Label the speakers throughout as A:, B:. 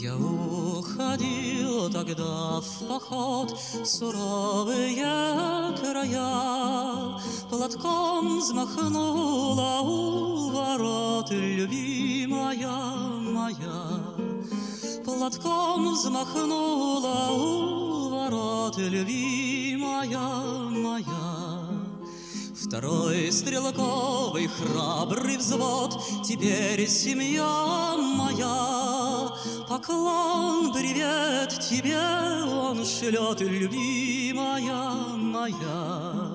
A: Я уходил тогда в поход в суровые края, платком взмахнула у ворот любимая моя. Платком взмахнула у ворот любимая моя. Второй стрелковый храбрый взвод, теперь семья моя. Поклон, привет тебе он шлет, любимая моя.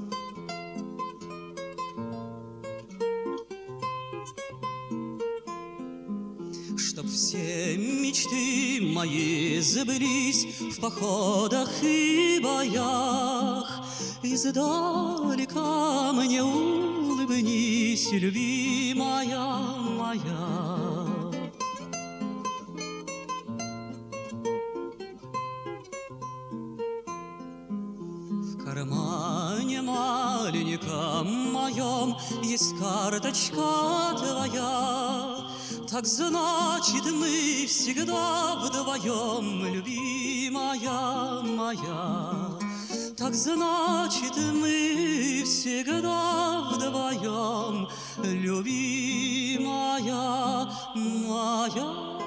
A: Чтоб все мечты мои сбылись в походах и боях, издалека мне улыбнись, любимая моя. В кармане маленьком моем есть карточка твоя. Так значит, мы всегда вдвоем, любимая моя. Так значит, мы всегда вдвоем, любимая моя.